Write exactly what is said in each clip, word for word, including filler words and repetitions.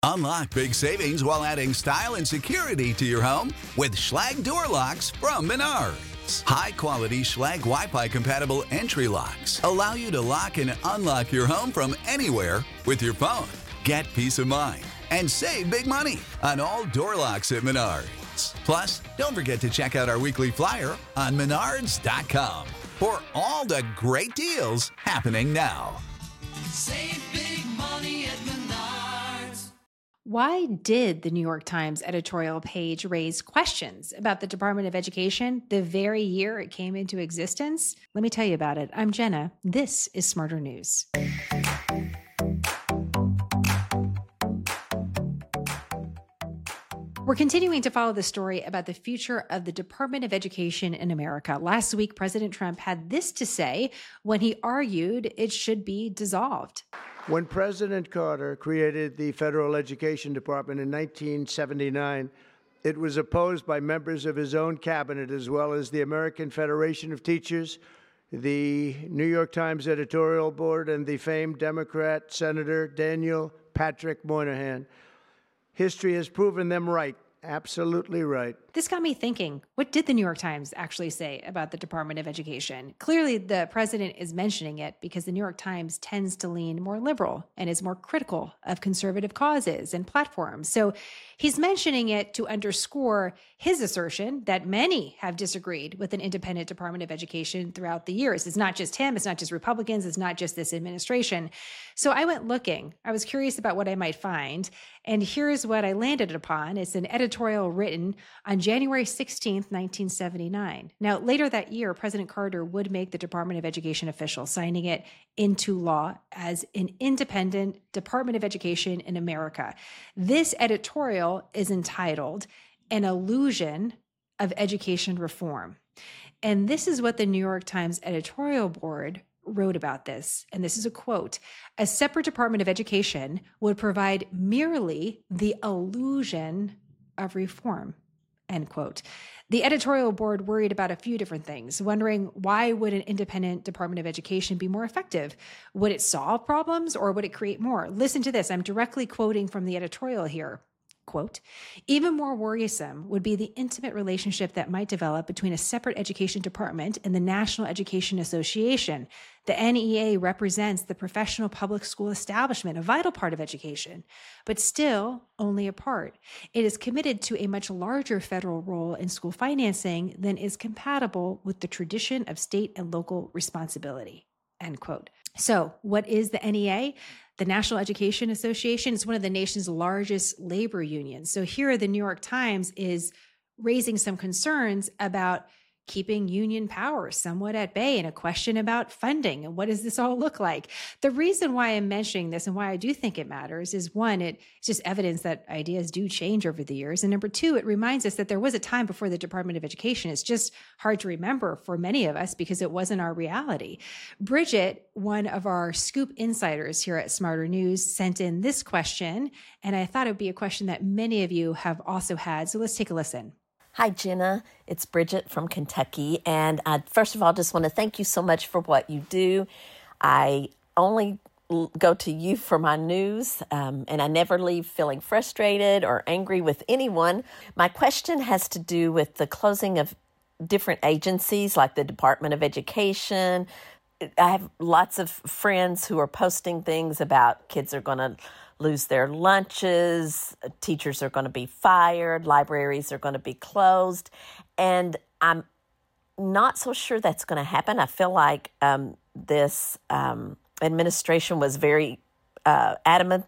Unlock big savings while adding style and security to your home with Schlage door locks from Menards. High-quality Schlage Wi-Fi compatible entry locks allow you to lock and unlock your home from anywhere with your phone. Get peace of mind and save big money on all door locks at Menards. Plus, don't forget to check out our weekly flyer on menards dot com for all the great deals happening now. Save big money at Menards. Why did the New York Times editorial page raise questions about the Department of Education the very year it came into existence? Let me tell you about it. I'm Jenna. This is Smarter News. We're continuing to follow the story about the future of the Department of Education in America. Last week, President Trump had this to say when he argued it should be dissolved. When President Carter created the Federal Education Department in nineteen seventy-nine, it was opposed by members of his own cabinet, as well as the American Federation of Teachers, the New York Times editorial board, and the famed Democrat Senator Daniel Patrick Moynihan. History has proven them right, absolutely right. This got me thinking, what did the New York Times actually say about the Department of Education? Clearly, the president is mentioning it because the New York Times tends to lean more liberal and is more critical of conservative causes and platforms. So he's mentioning it to underscore his assertion that many have disagreed with an independent Department of Education throughout the years. It's not just him, it's not just Republicans, it's not just this administration. So I went looking. I was curious about what I might find, and here's what I landed upon. It's an editorial written on January sixteenth, nineteen seventy-nine. Now, later that year, President Carter would make the Department of Education official, signing it into law as an independent Department of Education in America. This editorial is entitled An Illusion of Education Reform. And this is what the New York Times editorial board wrote about this. And this is a quote: "A separate Department of Education would provide merely the illusion of reform." End quote. The editorial board worried about a few different things, wondering why would an independent Department of Education be more effective? Would it solve problems or would it create more? Listen to this. I'm directly quoting from the editorial here. Quote, "Even more worrisome would be the intimate relationship that might develop between a separate education department and the National Education Association. The N E A represents the professional public school establishment, a vital part of education, but still only a part. It is committed to a much larger federal role in school financing than is compatible with the tradition of state and local responsibility." End quote. So what is the N E A? The National Education Association is one of the nation's largest labor unions. So here the New York Times is raising some concerns about keeping union power somewhat at bay and a question about funding and what does this all look like. The reason why I'm mentioning this and why I do think it matters is, one, it's just evidence that ideas do change over the years. And number two, it reminds us that there was a time before the Department of Education. It's just hard to remember for many of us because it wasn't our reality. Bridget, one of our Scoop insiders here at Smarter News, sent in this question, and I thought it would be a question that many of you have also had. So let's take a listen. Hi, Jenna. It's Bridget from Kentucky. And I, first of all, just want to thank you so much for what you do. I only l- go to you for my news, um, and I never leave feeling frustrated or angry with anyone. My question has to do with the closing of different agencies like the Department of Education. I have lots of friends who are posting things about kids are going to lose their lunches, teachers are going to be fired, libraries are going to be closed, and I'm not so sure that's going to happen. I feel like um, this um, administration was very uh, adamant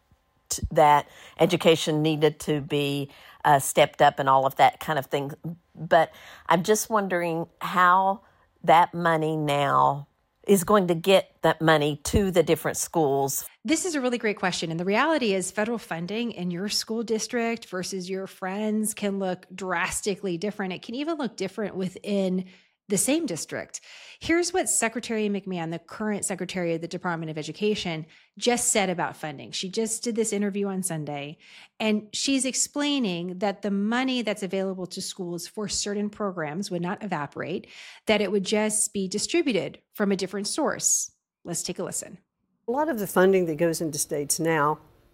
t- that education needed to be uh, stepped up and all of that kind of thing, but I'm just wondering how that money now is going to get that money to the different schools. This is a really great question. And the reality is federal funding in your school district versus your friends can look drastically different. It can even look different within the same district. Here's what Secretary McMahon, the current Secretary of the Department of Education, just said about funding. She just did this interview on Sunday, and she's explaining that the money that's available to schools for certain programs would not evaporate, that it would just be distributed from a different source. Let's take a listen. A lot of the funding that goes into states now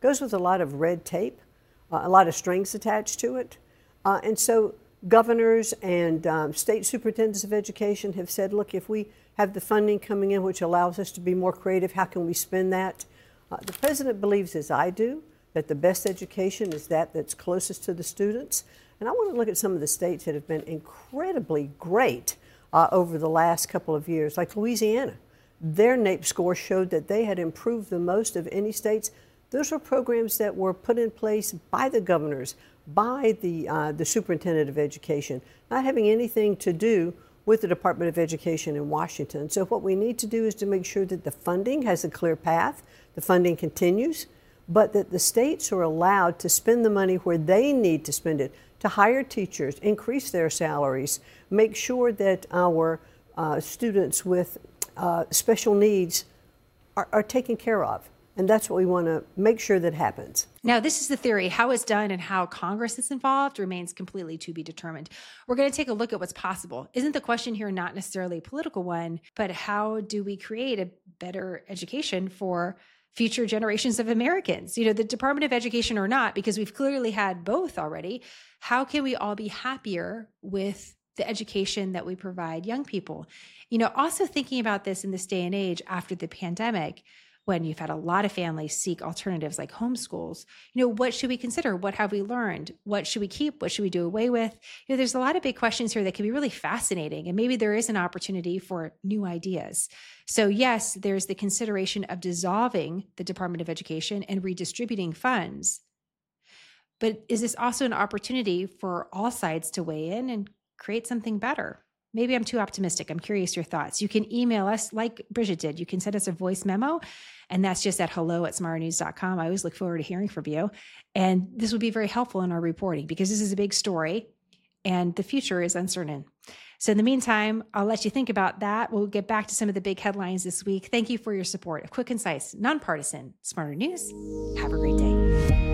goes with a lot of red tape, uh, a lot of strings attached to it. Uh, and so governors and um, state superintendents of education have said, look, if we have the funding coming in which allows us to be more creative, how can we spend that? Uh, the president believes, as I do, that the best education is that that's closest to the students. And I want to look at some of the states that have been incredibly great uh, over the last couple of years, like Louisiana. Their NAEP score showed that they had improved the most of any states. Those were programs that were put in place by the governors, by the, uh, the superintendent of education, not having anything to do with the Department of Education in Washington. So what we need to do is to make sure that the funding has a clear path, the funding continues, but that the states are allowed to spend the money where they need to spend it, to hire teachers, increase their salaries, make sure that our uh, students with uh, special needs are, are taken care of. And that's what we want to make sure that happens. Now, this is the theory. How it's done and how Congress is involved remains completely to be determined. We're going to take a look at what's possible. Isn't the question here not necessarily a political one, but how do we create a better education for future generations of Americans? You know, the Department of Education or not, because we've clearly had both already. How can we all be happier with the education that we provide young people? You know, also thinking about this in this day and age after the pandemic, when you've had a lot of families seek alternatives like homeschools, you know, what should we consider? What have we learned? What should we keep? What should we do away with? You know, there's a lot of big questions here that can be really fascinating, and maybe there is an opportunity for new ideas. So yes, there's the consideration of dissolving the Department of Education and redistributing funds. But is this also an opportunity for all sides to weigh in and create something better? Maybe I'm too optimistic. I'm curious your thoughts. You can email us like Bridget did. You can send us a voice memo, and that's just at hello at smart news dot com. I always look forward to hearing from you. And this would be very helpful in our reporting because this is a big story and the future is uncertain. So in the meantime, I'll let you think about that. We'll get back to some of the big headlines this week. Thank you for your support of quick, concise, nonpartisan, Smarter News. Have a great day.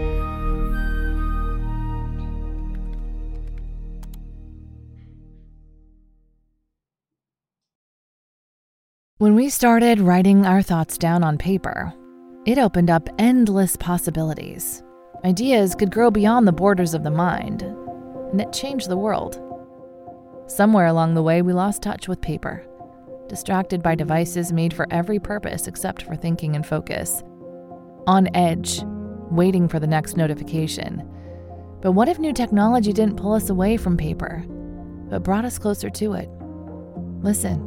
When we started writing our thoughts down on paper, it opened up endless possibilities. Ideas could grow beyond the borders of the mind, and it changed the world. Somewhere along the way, we lost touch with paper, distracted by devices made for every purpose except for thinking and focus. On edge, waiting for the next notification. But what if new technology didn't pull us away from paper, but brought us closer to it? Listen.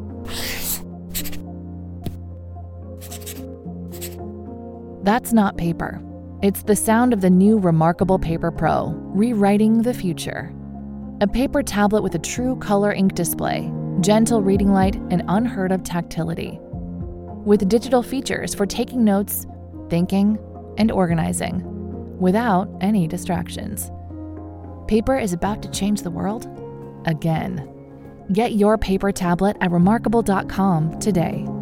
That's not paper. It's the sound of the new Remarkable Paper Pro, rewriting the future. A paper tablet with a true color ink display, gentle reading light, and unheard of tactility. With digital features for taking notes, thinking, and organizing, without any distractions. Paper is about to change the world again. Get your paper tablet at remarkable dot com today.